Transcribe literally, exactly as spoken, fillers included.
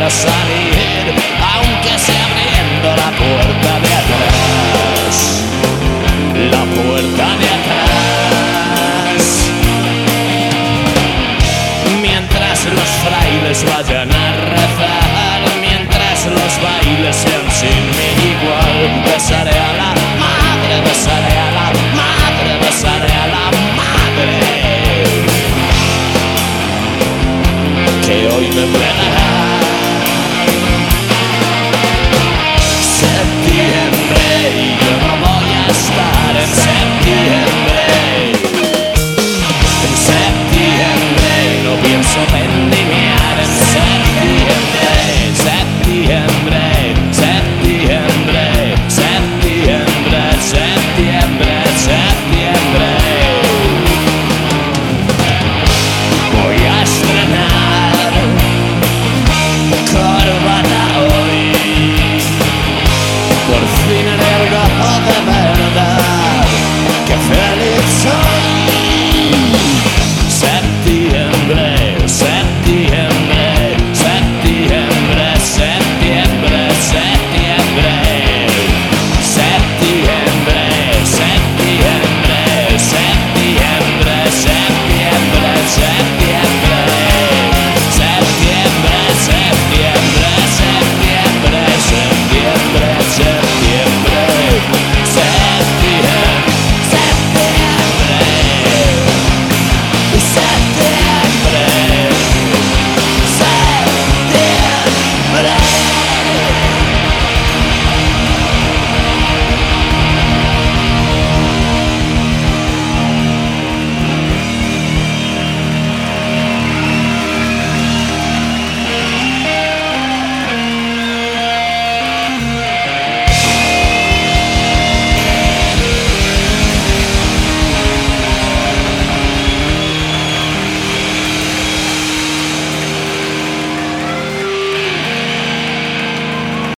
a salir, aunque sea abriendo la puerta de atrás, la puerta de atrás. Mientras los frailes vayan a rezar, mientras los bailes sean sin mí igual, besaré a la madre, besaré a la madre, besaré a la madre, que hoy me